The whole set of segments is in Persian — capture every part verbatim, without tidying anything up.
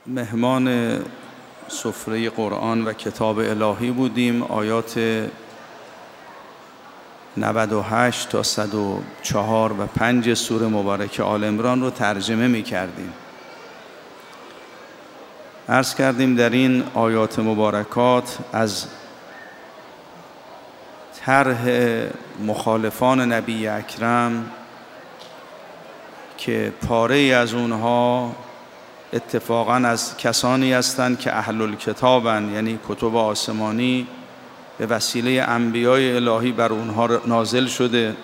مهمان سفره قرآن و کتاب الهی بودیم. آیات نود و هشت تا صد و چهار و پنج سوره مبارکه آل عمران رو ترجمه می کردیم. عرض کردیم در این آیات مبارکات از طرح مخالفان نبی اکرم که پاره از اونها اتفاقاً از کسانی هستند که اهل الکتابند، یعنی کتب آسمانی به وسیله انبیای الهی بر اونها نازل شده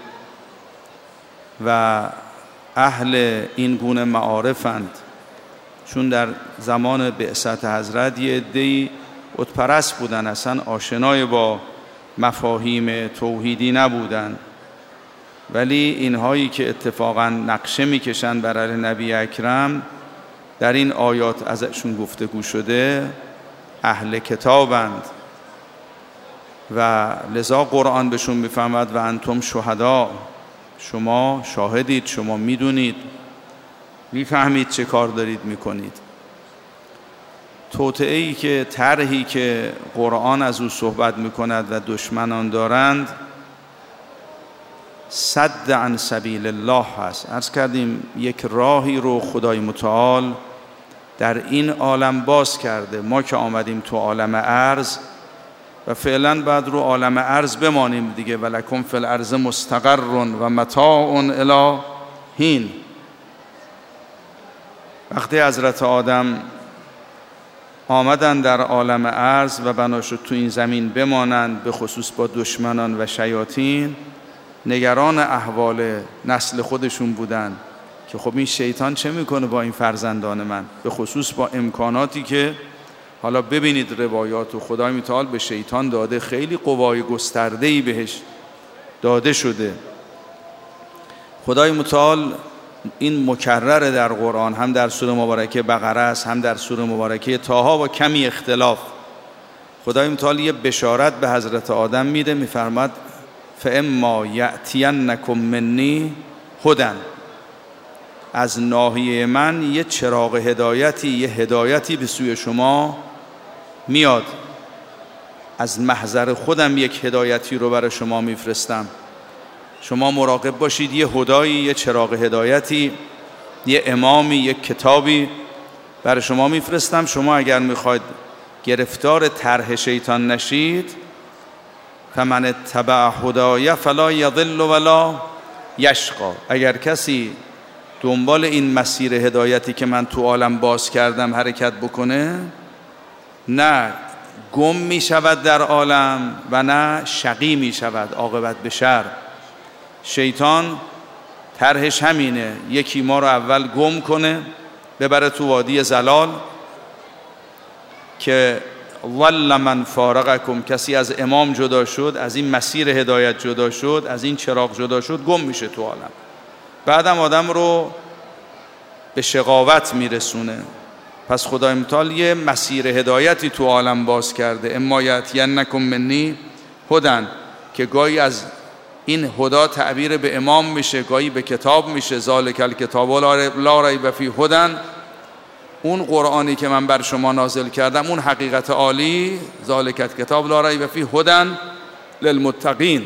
و اهل این گونه معارفند، چون در زمان بعثت حضرت یه عده‌ای بت‌پرست بودن، اصلا آشنای با مفاهیم توحیدی نبودن، ولی اینهایی که اتفاقاً نقشه میکشن بر علیه نبی اکرم در این آیات ازشون گفتگو شده اهل کتابند و لذا قرآن بهشون میفهمد و انتم شهدا، شما شاهدید، شما میدونید، میفهمید چه کار دارید میکنید. توطئه‌ای که طرحی که قرآن از او صحبت میکند و دشمنان دارند صد عن سبیل الله هست. عرض کردیم یک راهی رو خدای متعال در این عالم باز کرده. ما که آمدیم تو عالم ارض و فعلا بعد رو عالم ارض بمانیم دیگه، ولکم فی الارض مستقر و متاع الی حین. وقتی حضرت آدم آمدن در عالم ارض و بنا شد تو این زمین بمانند، به خصوص با دشمنان و شیاطین، نگران احوال نسل خودشون بودن که خب این شیطان چه میکنه با این فرزندان من، به خصوص با امکاناتی که حالا ببینید روایات و خدای متعال به شیطان داده، خیلی قوای گسترده‌ای بهش داده شده. خدای متعال این مکرر در قرآن، هم در سوره مبارکه بقره است، هم در سوره مبارکه طه با کمی اختلاف. خدای متعال یه بشارت به حضرت آدم میده، میفرماد فاما یأتینکم منی هدی، از ناحیه من یه چراغ هدایتی، یه هدایتی به سوی شما میاد، از محضر خودم یک هدایتی رو برای شما میفرستم. شما مراقب باشید، یه هدایی، یه چراغ هدایتی، یه امامی، یه کتابی برای شما میفرستم. شما اگر میخواید گرفتار طرح شیطان نشید، فمن اتبع هدای فلا یضل ولا یشقی، اگر کسی دنبال این مسیر هدایتی که من تو عالم باز کردم حرکت بکنه، نه گم می شود در عالم و نه شقی می شود، عاقبت به شر. شیطان طرحش همینه، یکی ما رو اول گم کنه، ببره تو وادی ضلال که ضل من فارقکم، کسی از امام جدا شد، از این مسیر هدایت جدا شد، از این چراغ جدا شد، گم میشه تو عالم. بعدم آدم رو به شقاوت میرسونه. پس خدای متعال یه مسیر هدایتی تو عالم باز کرده، اما یأتینکم منی هدی، که گاهی از این هدا تعبیر به امام میشه، گاهی به کتاب میشه. ذالک الکتاب لا ریب فیه هدی، اون قرآنی که من بر شما نازل کردم، اون حقیقت عالی، ذالک الکتاب لا ریب فیه هدی للمتقین.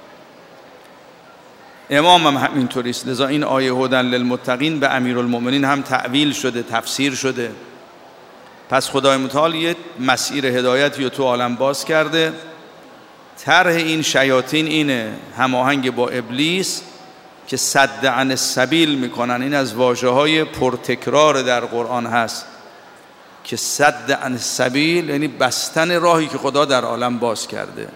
امام هم همینطوری است. لذا این آیه هدی للمتقین به امیرالمؤمنین هم تعویل شده، تفسیر شده. پس خدای متعال یه مسیر هدایتی رو تو عالم باز کرده. طرح این شیاطین اینه، هماهنگ با ابلیس، که صد عن السبیل میکنن. این از واژه‌های پرتکرار در قرآن هست که صد عن السبیل یعنی بستن راهی که خدا در عالم باز کرده.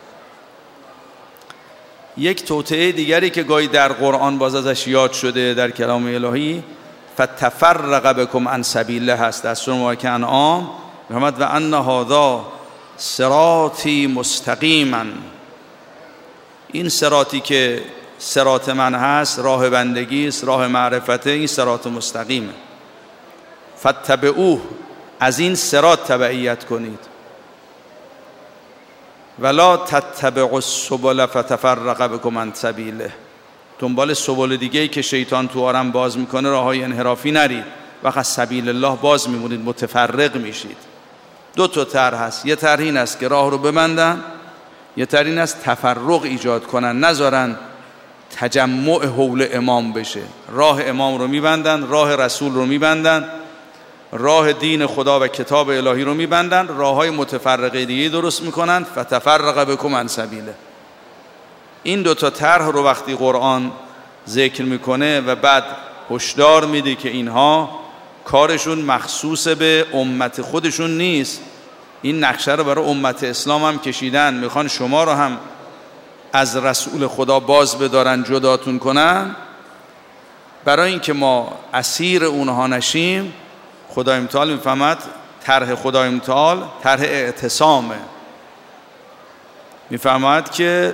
یک توطئه دیگری که گاهی در قرآن باز ازش یاد شده در کلام الهی، فتفرق بکم عن سبیله هست. در سوره مبارکه انعام می‌فرماد و ان هذا صراطی مستقیما، این صراطی که صراط من هست، راه بندگی است، راه معرفته، این صراط مستقیمه. فاتبعوه، از این صراط تبعیت کنید. ولا تتبعوا السبل فتفرق بكم عن سبیله، دنبال سبل دیگه‌ای که شیطان تو عالم باز میکنه، راههای انحرافی نرید. وقت سبیل الله باز میمونید، متفرق میشید. دو تا طرح هست، یه طرح این است که راه رو ببندن، یه طرح این است تفرق ایجاد کنن، نذارن تجمع حول امام بشه. راه امام رو میبندن، راه رسول رو میبندن، راه دین خدا و کتاب الهی رو میبندن، راه های متفرقه دیگه درست میکنن. فتفرق بکم عن سبیله. این دو تا طرح رو وقتی قرآن ذکر میکنه و بعد هشدار میده که اینها کارشون مخصوص به امت خودشون نیست، این نقشه رو برای امت اسلام هم کشیدن، میخوان شما رو هم از رسول خدا باز بدارن، جداتون کنن. برای اینکه ما اسیر اونها نشیم، خدای متعال میفهمد طرح خدای متعال طرح اعتصامه. میفهمد که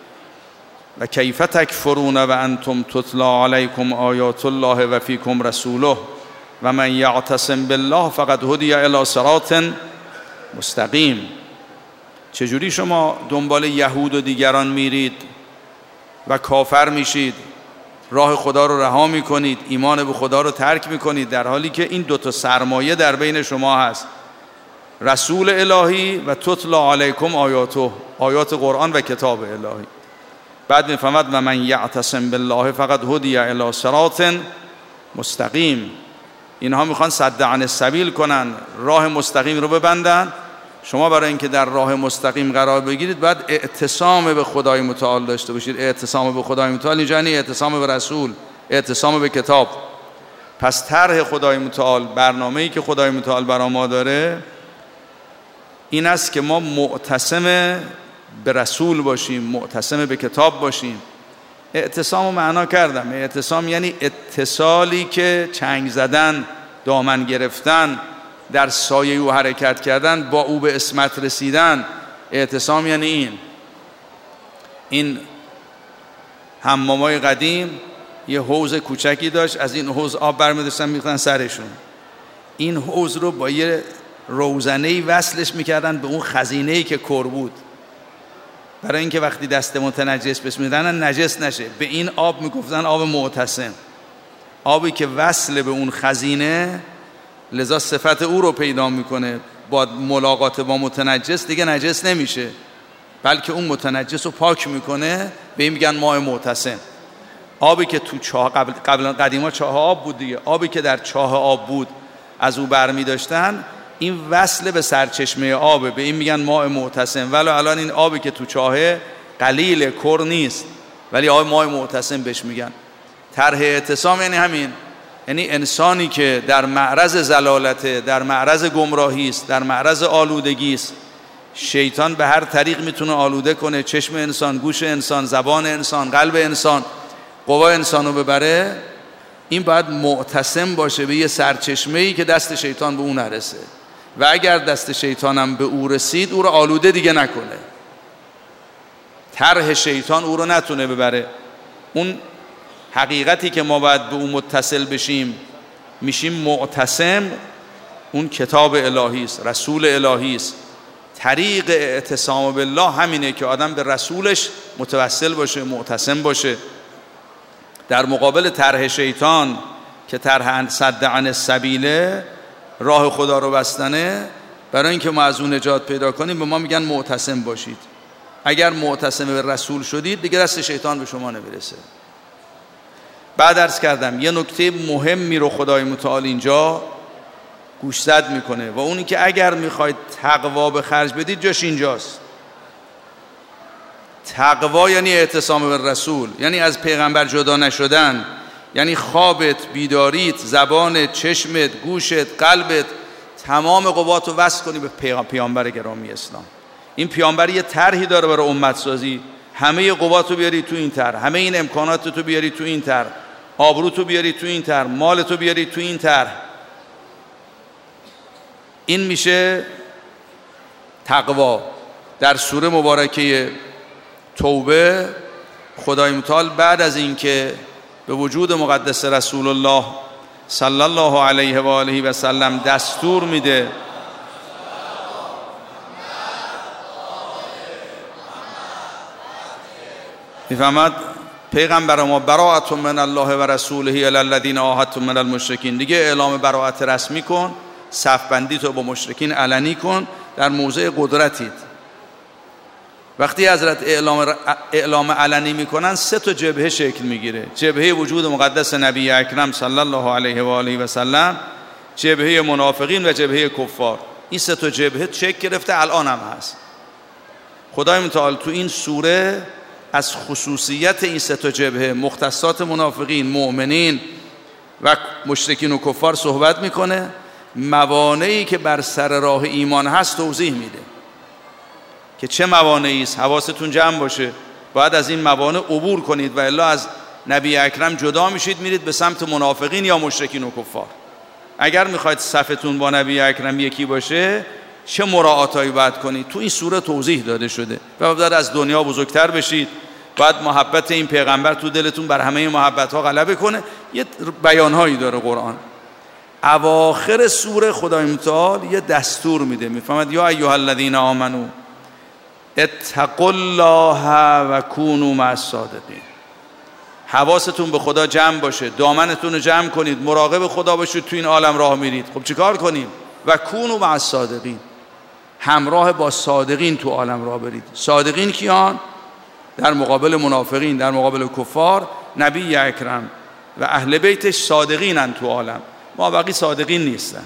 و کیف تکفرون و انتم تتلا علیکم آیات الله و فیکم رسوله و من یعتصم بالله فقد هدی الی صراط مستقیم. چجوری شما دنبال یهود و دیگران میرید و کافر میشید، راه خدا رو رها میکنید، ایمان به خدا رو ترک میکنید، در حالی که این دوتا سرمایه در بین شما هست، رسول الهی و تتلا علیکم آیاته، آیات قرآن و کتاب الهی. بعد میفهمد و من یعتصم بالله فقد هدی الی صراط مستقیم. اینها میخوان صد عن السبیل کنن، راه مستقیم رو ببندن. شما برای اینکه در راه مستقیم قرار بگیرید باید اعتصام به خدای متعال داشته باشید. اعتصام به خدای متعال اینجا یعنی اعتصام به رسول، اعتصام به کتاب. پس طرح خدای متعال، برنامه‌ای که خدای متعال برای ما داره این است که ما معتصم به رسول باشیم، معتصم به کتاب باشیم. اعتصام رو معنا کردم. اعتصام یعنی اتصالی که چنگ زدن، دامن گرفتن، در سایه او حرکت کردن، با او به عصمت رسیدن. اعتصام یعنی این. این حمامای قدیم یه حوض کوچکی داشت، از این حوض آب برمی‌داشتن می‌ریختن سرشون. این حوض رو با یه روزنه‌ای وصلش می‌کردن به اون خزینه‌ای که کر بود، برای اینکه وقتی دست متنجس بهش میدن نجس نشه. به این آب میگفتن آب معتصم، آبی که وصل به اون خزینه، لذا صفت او رو پیدا میکنه. با ملاقات با متنجس دیگه نجس نمیشه، بلکه اون متنجس رو پاک میکنه. به این میگن ماء معتصم. آبی که تو چاه، قبل قبلا قدیما چاه آب بود دیگه، آبی که در چاه آب بود از او برمی داشتن، این وصل به سرچشمه آبه، به این میگن ماء معتصم. ولی الان این آبی که تو چاهه قلیل کر نیست، ولی آب ماء معتصم بهش میگن. طرح اعتصام یعنی همین، یعنی انسانی که در معرض ضلالته، در معرض گمراهی است، در معرض آلودگی است، شیطان به هر طریق میتونه آلوده کنه، چشم انسان، گوش انسان، زبان انسان، قلب انسان، قوا انسانو ببره. این باید معتصم باشه به یه سرچشمه‌ای که دست شیطان به اون نرسه، و اگر دست شیطانم به او رسید او رو آلوده دیگه نکنه، طرح شیطان او رو نتونه ببره. اون حقیقتی که ما باید به اون متصل بشیم، میشیم معتصم، اون کتاب الهی است، رسول الهی است. طریق اعتصام بالله همینه که آدم به رسولش متوسل باشه، معتصم باشه. در مقابل طرح شیطان که طرح صد عن السبیله، راه خدا رو بستنه، برای اینکه ما از اون نجات پیدا کنیم به ما میگن معتصم باشید. اگر معتصم به رسول شدید دیگه دست شیطان به شما نمیرسه. بعد عرض کردم یه نکته مهمی رو خدای متعال اینجا گوشزد میکنه، و اونی که اگر میخواید تقوا به خرج بدید جاش اینجاست. تقوا یعنی اعتصام به رسول، یعنی از پیغمبر جدا نشدن، یعنی خوابت، بیداریت، زبانت، چشمت، گوشت، قلبت، تمام قوات رو وصل کنی به پیامبر گرامی اسلام. این پیامبر یه طرحی داره برای امت سازی، همه قوات رو بیاری تو این طرح، همه این امکانات رو بیاری تو این طرح، آبروت رو بیاری تو این طرح، مالت رو بیاری تو این طرح. این میشه تقوا. در سوره مبارکه توبه خدای متعال بعد از اینکه به وجود مقدس رسول الله صلی الله علیه و آله و سلم دستور میده میفهمد پیغمبر ما براءة من الله و رسوله الی الذین عاهدتم من المشرکین، دیگه اعلام براءت رسمی کن، صف بندی تو با مشرکین علنی کن، در موضع قدرتید. وقتی حضرت اعلام, اعلام علنی میکنن سه تا جبهه شکل میگیره: جبهه وجود مقدس نبی اکرم صلی الله علیه و آله و سلم، جبهه منافقین و جبهه کفار. این سه تا جبهه شکل گرفته، الان هم هست. خدای متعال تو این سوره از خصوصیت این سه تا جبهه، مختصات منافقین، مؤمنین و مشرکین و کفار صحبت میکنه. موانعی که بر سر راه ایمان هست توضیح میده که چه موانعی است. حواستون جمع باشه، باید از این موانع عبور کنید و الا از نبی اکرم جدا میشید، میرید به سمت منافقین یا مشرکین و کفار. اگر میخواید صفتون با نبی اکرم یکی باشه چه مراعاتایی باید کنید، تو این سوره توضیح داده شده. و باید از دنیا بزرگتر بشید، باید محبت این پیغمبر تو دلتون بر همه محبت ها غلبه کنه. یه بیانهایی داره قرآن. اواخر سوره خدای متعال یه دستور میده، میفهمد یا ایها الذین آمنو اتقوا الله و کونوا مع الصادقین. حواستون به خدا جمع باشه، دامنتون رو جمع کنید، مراقب خدا باشید، تو این عالم راه میرید. خب چیکار کنیم؟ و کونوا مع الصادقین، همراه با صادقین تو عالم راه برید. صادقین کیان؟ در مقابل منافقین، در مقابل کفار نبی اکرم و اهل بیتش صادقینن تو عالم، ما بقی صادقین نیستن.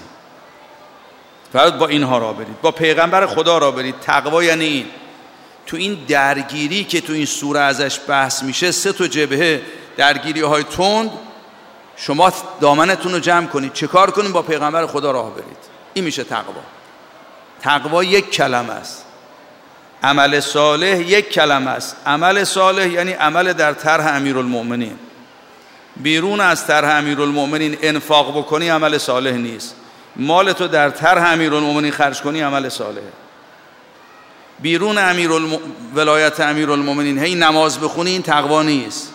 فقط با اینها راه برید، با پیغمبر خدا راه برید. تقوا یعنی این. تو این درگیری که تو این سوره ازش بحث میشه، سه تا جبهه درگیری های تند، شما دامنتون رو جمع کنید، چه کار کنید؟ با پیغمبر خدا راه برید. این میشه تقوا. تقوا یک کلمه است، عمل صالح یک کلمه است. عمل صالح یعنی عمل در طرح امیرالمؤمنین. بیرون از طرح امیرالمؤمنین انفاق بکنی عمل صالح نیست. مالتو در طرح امیرالمؤمنین خرج کنی عمل صالحه. بیرون امیرالم... ولایت امیرالمؤمنین هی نماز بخونی این تقوا نیست.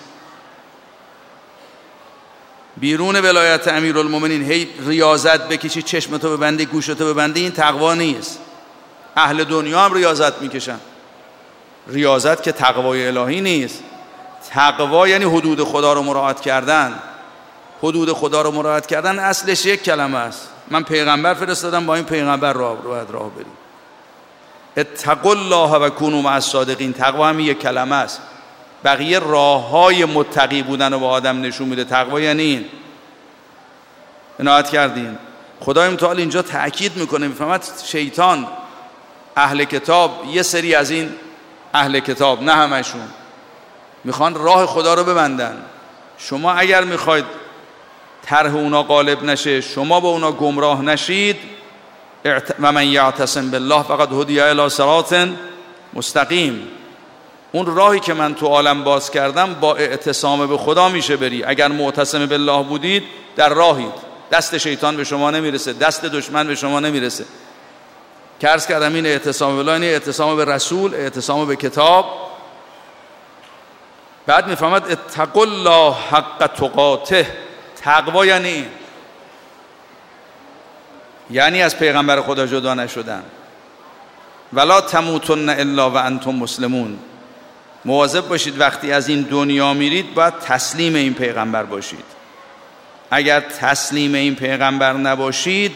بیرون ولایت امیرالمؤمنین هی ریاضت بکشی، چشمتو ببندی، گوشتو ببندی، این تقوا نیست. اهل دنیا هم ریاضت میکشن، ریاضت که تقوای الهی نیست. تقوا یعنی حدود خدا رو مراعات کردن. حدود خدا رو مراعات کردن اصلش یک کلمه است. من پیغمبر فرستادم، با این پیغمبر راه باید راه بریم. اتقوا الله و کونوا مع الصادقین. تقوا هم یک کلمه است. بقیه راههای متقی بودن رو به آدم نشون میده. تقوا یعنی این. عنایت کردین؟ خدای متعال اینجا تأکید میکنه، میفهمد شیطان، اهل کتاب، یه سری از این اهل کتاب، نه همشون، میخوان راه خدا رو ببندن. شما اگر میخواید طرح اونا غالب نشه، شما با اونا گمراه نشید، و من یعتصم بالله فقد هدی الی صراط مستقیم. اون راهی که من تو عالم باز کردم با اعتصام به خدا میشه بری. اگر معتصم بالله بودید در راهید، دست شیطان به شما نمیرسه، دست دشمن به شما نمیرسه. که عرض کردم این اعتصام بالله یعنی اعتصام به رسول، اعتصام به کتاب. بعد میفهمد اتقوا الله حق تقاته. تقوا یعنی یعنی از پیغمبر خدا جدا نشدن. ولا تموتن الا و انتم مسلمون. مواظب باشید وقتی از این دنیا میرید باید تسلیم این پیغمبر باشید. اگر تسلیم این پیغمبر نباشید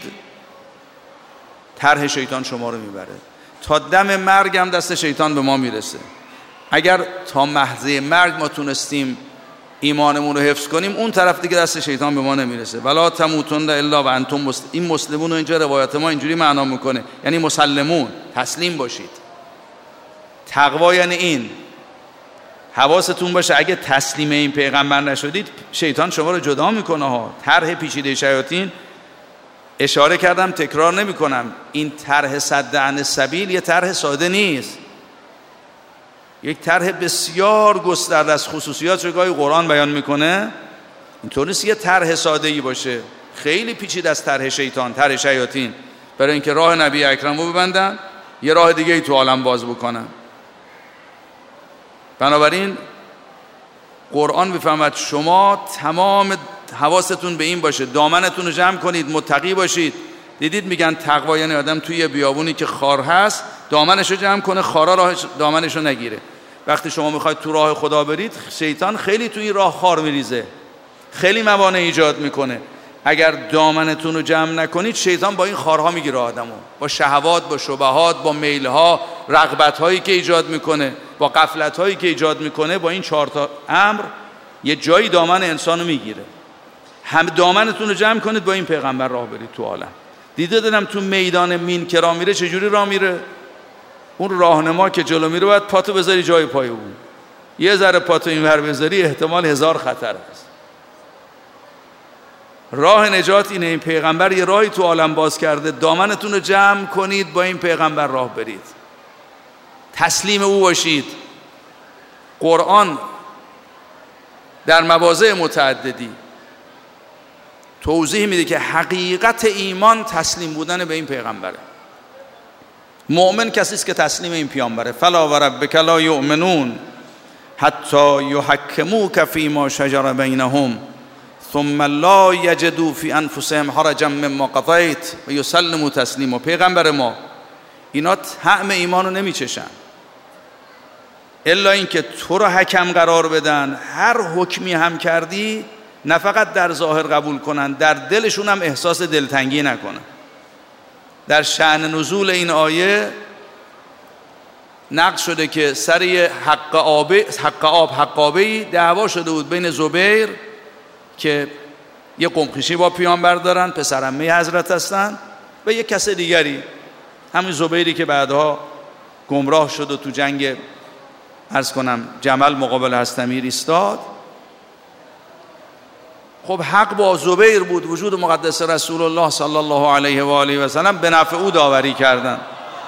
طرح شیطان شما رو میبره. تا دم مرگ هم دست شیطان به ما میرسه. اگر تا محضه مرگ ما تونستیم ایمانمون رو حفظ کنیم، اون طرف دیگه دست شیطان به ما نمیرسه. ولا تموتن الا و انتم مسلمون. این مسلمون رو اینجا روایت ما اینجوری معنا میکنه، یعنی مسلمون، تسلیم باشید. تقوا یعنی این. حواستون باشه اگه تسلیم این پیغمبر نشدید شیطان شما رو جدا میکنه ها. طرح پیچیده شیاطین، اشاره کردم تکرار نمی کنم، این طرح صد عن السبیل یه طرح ساده نیست. یک طرح بسیار گسترده از خصوصیات رو گاهی قرآن بیان میکنه. اینطور نیست یه طرح ساده ای باشه، خیلی پیچیده از طرح شیطان، طرح شیاطین، برای اینکه راه نبی اکرم رو ببندن، یه راه دیگه ای تو عالم باز بکنن. بنابراین قرآن بفهمد شما تمام حواستون به این باشه، دامنتون رو جمع کنید، متقی باشید. دیدید میگن تقوا یعنی آدم توی بیابونی که خار هست دامنش رو جمع کنه، خارا راه دامنش رو نگیره. وقتی شما میخواید تو راه خدا برید، شیطان خیلی تو این راه خار میریزه، خیلی موانع ایجاد میکنه. اگر دامنتون رو جمع نکنید، شیطان با این خارها میگیره آدمو، با شهوات، با شبهات، با میلها، رغبت‌هایی که ایجاد میکنه، با غفلت‌هایی که ایجاد میکنه، با این چهار تا امر یه جایی دامن انسانو میگیره. هم دامنتون رو جمع کنید، با این پیغمبر راه برید تو عالم. دیده دادم تو میدان مین که راه میره چجوری راه میره؟ اون راهنما که جلو میره باید پاتو بذاری جای پای اون. یه ذره پاتو اینور بذاری احتمال هزار خطر است. راه نجات اینه. این پیغمبر یه راهی تو عالم باز کرده، دامنتون رو جمع کنید، با این پیغمبر راه برید، تسلیم او باشید. قرآن در مواضع متعددی توضیح میده که حقیقت ایمان تسلیم بودن به این پیغمبره. مؤمن کسی است که تسلیم این پیامبره. فلا و ربک لا یؤمنون حتی یحکموک فیما شجر بینهم ثم لا یجدوا فی انفسهم حرجا مما قضیت و یسلموا تسلیما. پیغمبر ما اینا طعم ایمانو نمیچشن الا اینکه تو رو حکم قرار بدن، هر حکمی هم کردی نه فقط در ظاهر قبول کنن، در دلشون هم احساس دلتنگی نکنن. در شأن نزول این آیه نقل شده که سر حق آب حق آب حقابه‌ای دعوا شده بود بین زبیر که یه قمخیشی با پیامبر دارن، پسر عمه حضرت هستن، و یه کس دیگری، همین زبیری که بعدها گمراه شد و تو جنگ عرض کنم جمل مقابل هستمیر ایستاد. خب حق با زبیر بود. وجود مقدس رسول الله صلی الله علیه و آله و سلم به نفع او داوری کردن.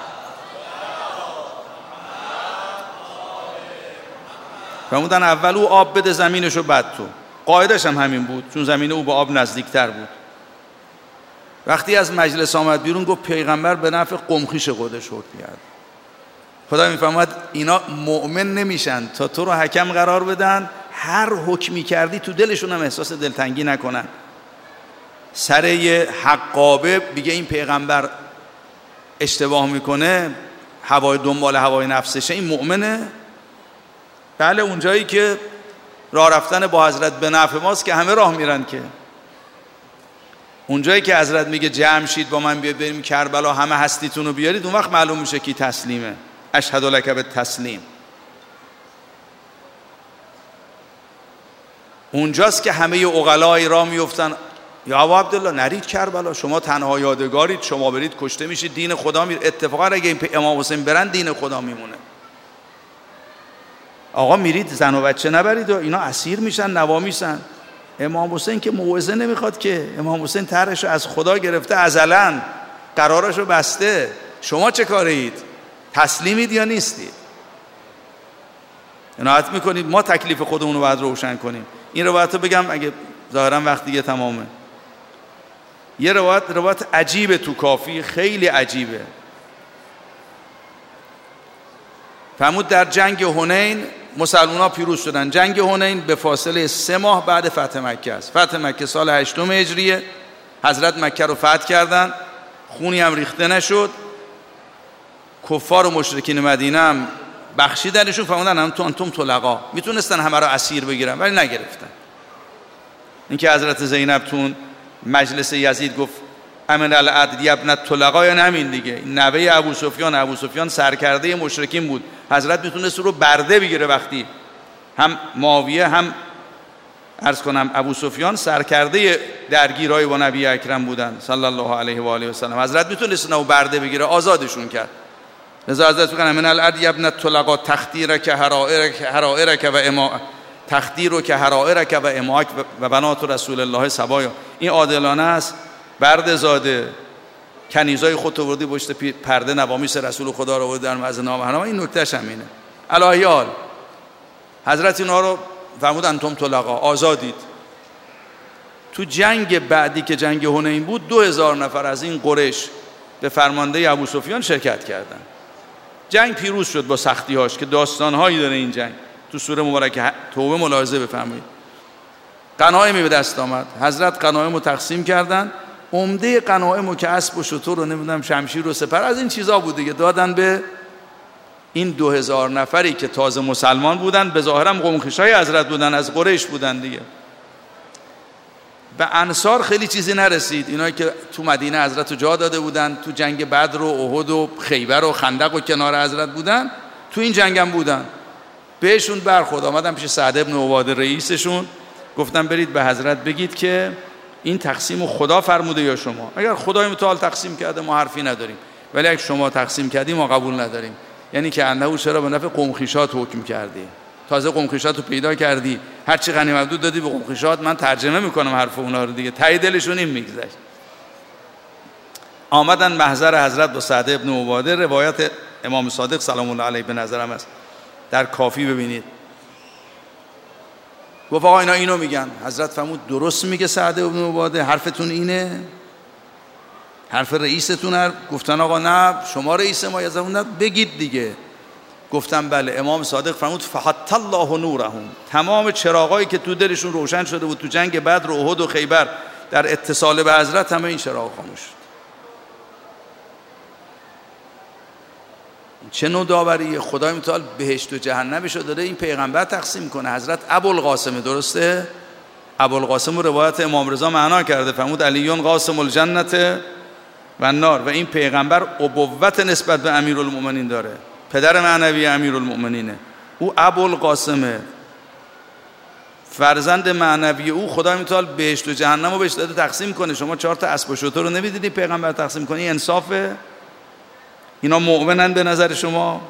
فرمودن اول او آب بده زمینشو بعد تو. قاعدش هم همین بود، چون زمین او به آب نزدیکتر بود. وقتی از مجلس آمد بیرون گفت پیغمبر به نفع قمخیش خودش حکم کرد. خدا میفرماد اینا مؤمن نمیشن تا تو رو حکم قرار بدن، هر حکمی کردی تو دلشون هم احساس دلتنگی نکنن. سر یه حقابه بگه این پیغمبر اشتباه میکنه، هوای دنبال هوای نفسشه، این مؤمنه؟ بله، اونجایی که راه رفتن با حضرت به نفع ماست که همه راه میرن. که اونجایی که حضرت میگه جمع شید با من بیاید بریم کربلا، همه هستیتون رو بیارید، اون وقت معلوم میشه کی تسلیمه. اشهد لک بالتسلیم. اونجاست که همه عقلای را میفتن یا ابو عبدالله نرید کربلا، شما تنها یادگارید، شما برید کشته میشید، دین خدا میره. اتفاقا اگه این امام حسین برن دین خدا میمونه. آقا میرید زن و بچه نبرید و اینا اسیر میشن، نوا میشن. امام حسین که موعظه نمیخواد که، امام حسین طرحشو از خدا گرفته، ازلن قرارشو بسته. شما چه کارید؟ تسلیمید یا نیستید؟ عنایت میکنید؟ ما تکلیف خودمون رو باید روشن کنیم. این روایت رو بگم اگه ظاهرا وقت دیگه تمامه. یه روایت روایت عجیبه تو کافی، خیلی عجیبه. فرمود در جنگ حنین مسلمان‌ها پیروز شدن. جنگ حنین به فاصله سه ماه بعد فتح مکه است. فتح مکه سال هشتم هجریه. حضرت مکه رو فتح کردن، خونی هم ریخته نشد. کفار و مشرکین مدینه هم بخشیدنشون، فرمودن هم تو انتم طلقا، میتونستن همه رو اسیر بگیرن ولی نگرفتن. اینکه حضرت زینب تون مجلس یزید گفت امن العدل ابن الطلقا، یا همین دیگه، این نوه ابو سفیان. ابو سفیان سرکرده مشرکین بود. حضرت میتونست رو برده بگیره. وقتی هم معاویه هم عرض کنم ابو سفیان سرکرده درگیرای با نبی اکرم بودن صلی الله علیه و آله و سلم، حضرت میتونست رو برده بگیره، آزادشون کرد. لذا حضرت میگن من العدل ابن الطلقا تخدیرک حرائرک حرائرک و اما تخدیرک حرائرک و اماک و بنات رسول الله سبایا. این عادلانه است. برد زاده کنیزای خود آوردی پشت پرده نوامیس رسول خدا رو آورد در معز نامحرم. این نکتهش همینه. الهیال حضرت اینا رو فرمودن انتم طلقا، آزادید. تو جنگ بعدی که جنگ حنین بود دو هزار نفر از این قریش به فرمانده ابو سفیان شرکت کردن. جنگ پیروز شد با سختی‌هاش که داستان‌هایی داره این جنگ. تو سوره مبارکه توبه ملاحظه بفرمایید. غنایم به دست آمد. حضرت غنایم رو تقسیم کردن. عمده غنایم رو که اسب و شتر رو نمیدونم شمشیر و سپر از این چیزا بود دیگه، دادن به این دو هزار نفری که تازه مسلمان بودن به ظاهرم قوم خویشای حضرت بودن، از قریش بودن دیگه. به انصار خیلی چیزی نرسید، اینایی که تو مدینه حضرت رو جا داده بودن، تو جنگ بدر و احد و خیبر و خندق و کنار حضرت بودن، تو این جنگ هم بودن. بهشون برخورد، آمدن پیش سعد ابن عباده رئیسشون، گفتن برید به حضرت بگید که این تقسیم خدا فرموده یا شما؟ اگر خدای متعال تقسیم کرده ما حرفی نداریم، ولی اگر شما تقسیم کردی ما قبول نداریم. یعنی که انه چرا به نفع قوم خویشات حکم کردی؟ تازه قوم خویشات رو پیدا کردی، هر چی غنیمت بود دادی به قوم خویشات. من ترجمه میکنم حرف اونا رو دیگه، ته دلشون این میگذشت. آمدن محضر حضرت با سعد ابن عباده، روایت امام صادق سلام الله علیه به نظرم است، در کافی ببینید. گفت آقا اینا اینو میگن. حضرت فرمود درست میگه سعد ابن عباده، حرفتون اینه؟ حرف رئیستون هر؟ گفتن آقا نه شما رئیس ما یزمون بگید دیگه. گفتم بله. امام صادق فرمود فحط الله نورهم، تمام چراغایی که تو دلشون روشن شده بود تو جنگ بدر و احد و خیبر در اتصال به حضرت، همه این چراغ خاموش شد. چه نوع داوریه؟ خدای متعال بهشت و جهنمشو داره این پیغمبر تقسیم کنه. حضرت ابوالقاسم، درسته؟ ابوالقاسم رو روایت امام رضا معنا کرده، فرمود علیون قاسم الجنت و النار، و این پیغمبر ابوت نسبت به امیرالمومنین داره، پدر معنوی امیرالمومنینه. او ابوالقاسمه، فرزند معنوی او. خدای متعال بهشت و جهنم رو بهش داده تقسیم کنه. شما چهار تا اسب و شتر رو نمیدیدی پیغمبر تقسیم کنی؟ انصافه؟ اینا مؤمنن به نظر شما؟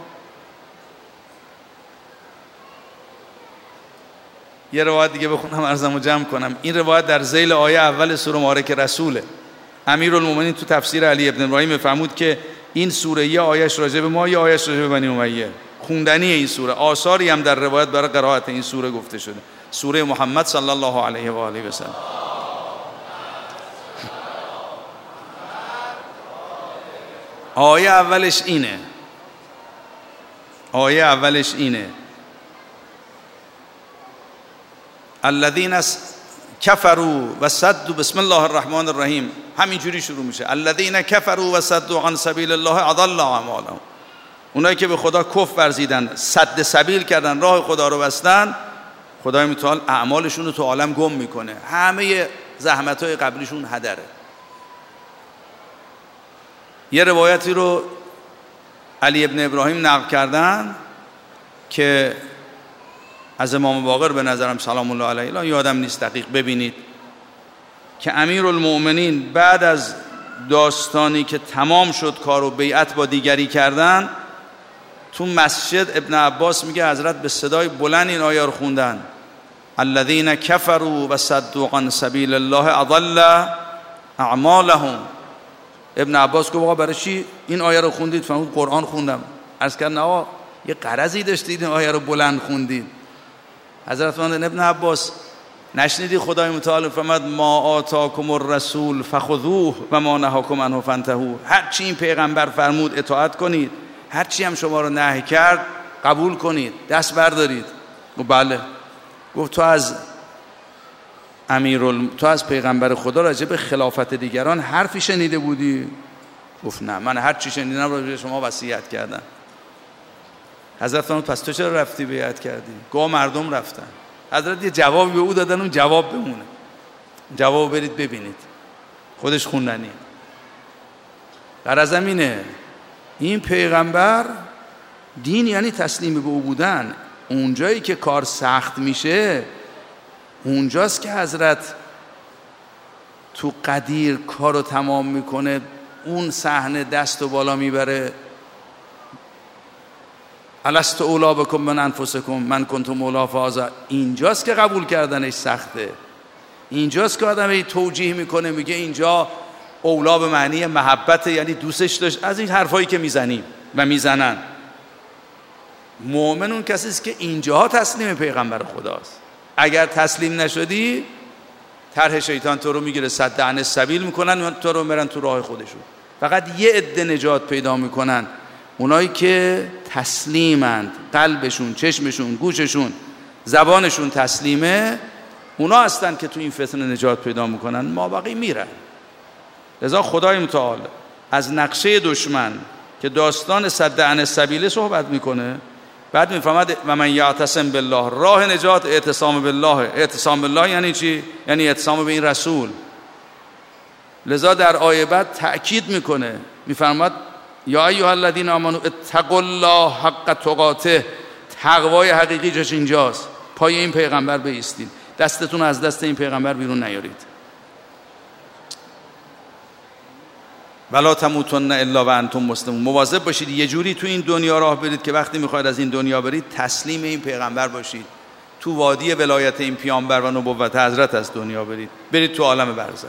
یه روایت دیگه بخونم عرضمو جمع کنم. این روایت در ذیل آیه اول سوره مبارکه رسوله. امیرالمومنین تو تفسیر علی ابن ابراهیم فرمود که این سوره یه آیهش راجع به ما، یه آیهش راجع به بنی امیه. خوندنی این سوره، آثاری هم در روایت برای قرائت این سوره گفته شده. سوره محمد صلی الله علیه و آله و سلم. آیه اولش اینه، آیه اولش اینه الذین کفروا و صدوا، بسم الله الرحمن الرحیم، همینجوری شروع میشه. الذین کفروا و صدوا عن سبیل الله اضل اعمالهم، اونایی که به خدا کفر ورزیدن، سد سبیل کردن، راه خدا رو بستن، خدای متعال اعمالشون رو تو عالم گم میکنه، همه زحمت‌های قبلیشون هدره. یه روایتی رو علی ابن ابراهیم نقل کردن که از امام باقر به نظرم سلام الله علیه، الان یادم نیست دقیق، ببینید که امیرالمؤمنین بعد از داستانی که تمام شد کار و بیعت با دیگری کردن، تو مسجد ابن عباس میگه حضرت به صدای بلند این آیه رو خوندن الذین کفروا و صدوا عن سبیل الله اضل اعمالهم. ابن عباس گفت آقا برای چی این آیه رو خوندید؟ فرمود قرآن خوندم. عرض کردن آقا یه غرضی داشتید این آیه رو بلند خوندید؟ حضرت فرمودن ابن عباس نشنیدی خدای متعال فرمود ما آتاکم الرسول فخذوه و ما نهاکم عنه فانتهوا، هر چی این پیغمبر فرمود اطاعت کنید، هر چی هم شما رو نهی کرد قبول کنید، دست بردارید. گفت بله. گفت تو از امیرال تو از پیغمبر خدا راجع به خلافت دیگران حرفی شنیده بودی؟ گفت نه، من هر چی شنیدم راجع به شما وصیت کردم. حضرت فرمود پس تو چرا رفتی بیعت کردی؟ گفت مردم رفتن. حضرت یه جوابی به او دادن، اون جواب بمونه، جواب برید ببینید، خودش خوندنی. غرضم اینه این پیغمبر دین یعنی تسلیم به او بودن. اونجایی که کار سخت میشه اونجاست که حضرت تو قدیر کارو تمام میکنه، اون صحنه دست و بالا میبره. الست اولا بکم من انفسکم من کنتم مولا فازا. اینجاست که قبول کردنش سخته، اینجاست که آدم ای توجیه میکنه، میگه اینجا اولا به معنی محبت، یعنی دوستش داشت، از این حرفایی که میزنیم و میزنن. مؤمن اون کسی است که اینجاها تسلیم پیغمبر خداست. اگر تسلیم نشدی طرح شیطان تو رو میگیره، صد عن السبیل میکنن و تو رو میرن تو راه خودشون. فقط یه عده نجات پیدا میکنن، اونایی که تسلیمند، قلبشون، چشمشون، گوششون، زبانشون تسلیمه، اونا هستن که تو این فتنه نجات پیدا میکنن، ما بقیه میرن. لذا خدای متعال از نقشه دشمن که داستان صد عن السبیل صحبت میکنه. بعد میفهمد و من یعتصم بالله، راه نجات اعتصام بالله. اعتصام بالله یعنی چی؟ یعنی اعتصام به این رسول. لذا در آیه بعد تأکید میکنه، میفرماد یا ایها الذین آمنوا اتقوا الله حق تقاته. تقوای حقیقی جاش اینجاست، پای این پیغمبر بایستید، دستتون از دست این پیغمبر بیرون نیارید. ولا تموتن الا و انتم مسلمون. مواظب باشید یه جوری تو این دنیا راه برید که وقتی میخواید از این دنیا برید تسلیم این پیغمبر باشید، تو وادی ولایت این پیامبر و نبوت حضرت از دنیا برید، برید تو عالم برزخ.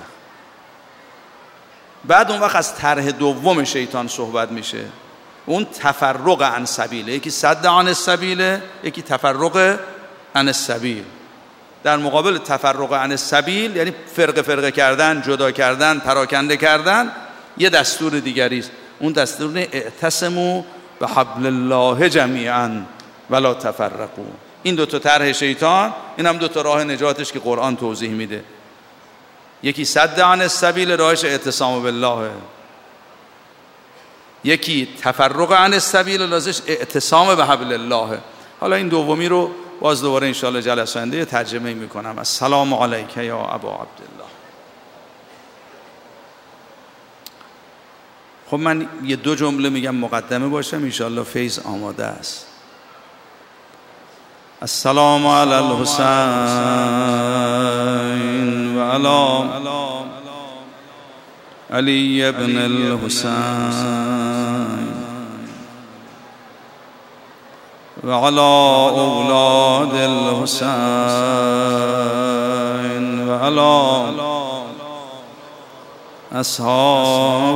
بعد اون وقت از طرح دوم شیطان صحبت میشه، اون تفرق عن سبیله. یکی صد عن السبیله، یکی تفرق عن السبیل. در مقابل تفرق عن السبیل یعنی فرق فرقه کردن، جدا کردن، پراکنده کردن، یه دستور دیگری است. اون دستور اعتصموا بحبل الله جمیعا ولا تفرقوا. این دو تا طرح شیطان، این هم دو تا راه نجاتش که قرآن توضیح میده. یکی صد عن السبیل، راهش اعتصام بالله. یکی تفرق عن السبیل، لازمش اعتصام به حبل الله. حالا این دومی رو باز دوباره ان شاء الله جلسه آینده ترجمه میکنم. السلام علیک یا ابا عبدالله. خب من یه دو جمله میگم مقدمه باشم، ان شاء الله فیض آماده است. السلام علی الحسین و علی علی ابن الحسین و علی اولاد الحسین و علی اصحاب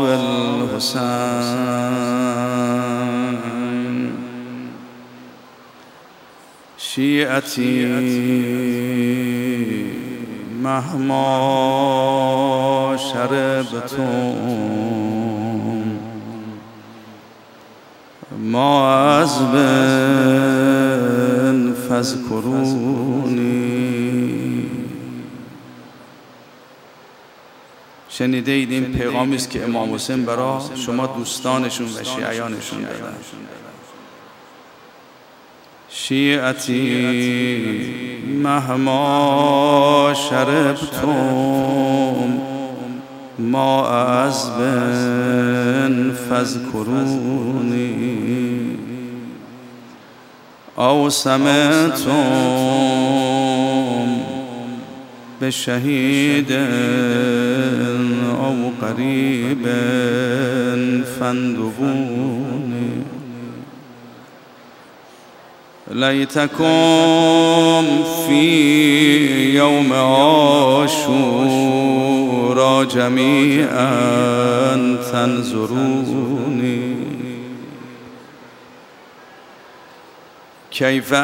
الحسین. شیعتی مهما شربتم ما از بن فذکرونی. شنیده اید این پیغامی است که امام حسین برای شما دوستانشون و شیعیانشون دادن. شیعتی مهما شربتم ما از بن فذکرونی او سمعتم بشهید او قریب فاندبونی. لیتکم فی یوم عاشورا جمیعا تنظرونی کیف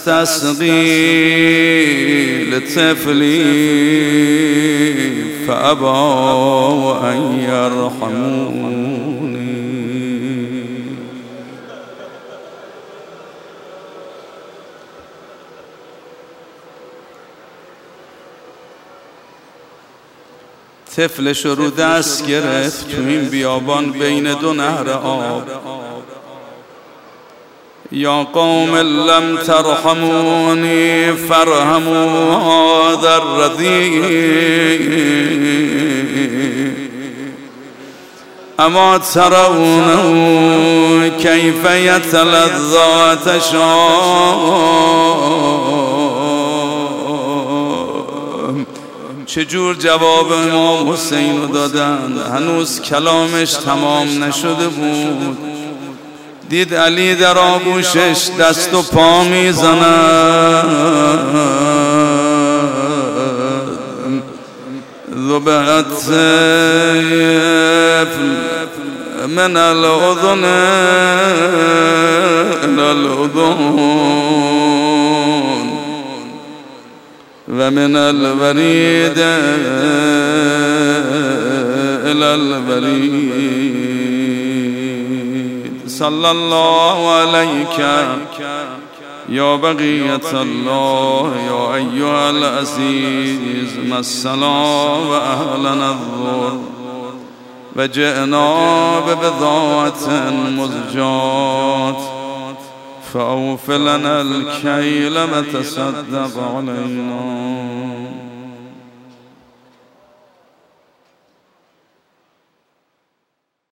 استسقی لطفلی فابوا ان یرحمونی. طفلش رو دست گرفت تو این بیابان بین دو نهر آب. یا قوم لم ترحمونی فرحموا هذا الرضیع اما ترونه کیف یتلذا تشام. چجور جواب امام حسین رو دادن، هنوز کلامش تمام نشده بود. دید علی در آغوشش دست و پا میزند. ذبحت من الاذن الى الاذن و من الورید الى الورید. صلی الله علیک یا بقیت الله یا ایها العزیز مسنا و اهلنا الضر وجئنا ببضاعة مزجاة فأوف لنا الكيل وتصدق علينا